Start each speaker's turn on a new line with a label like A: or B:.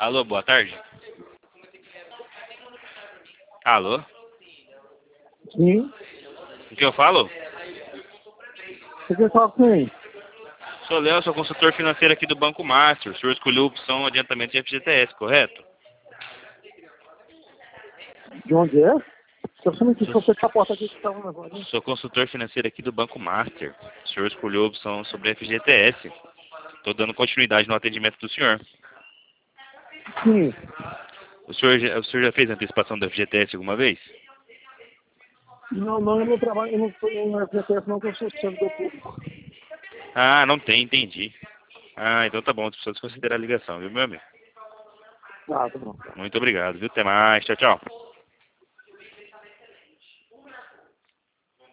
A: Alô, boa tarde. Alô?
B: Sim.
A: O que eu falo?
B: Você quer falar com quem?
A: Sou Léo, sou consultor financeiro aqui do Banco Master. O senhor escolheu a opção adiantamento de FGTS, correto?
B: De onde é? Só me quis fechar a porta aqui que estava na rua.
A: Sou consultor financeiro aqui do Banco Master. O senhor escolheu a opção sobre FGTS. Estou dando continuidade no atendimento do senhor.
B: Sim.
A: O senhor já fez antecipação da FGTS alguma vez?
B: Não, eu não trabalho, eu não estou no FGTS não, que eu sou servidor público.
A: Ah, não tem, entendi. Ah, então tá bom, precisa desconsiderar a ligação, viu, meu amigo?
B: Ah, tá bom.
A: Muito obrigado, viu? Até mais, tchau, tchau.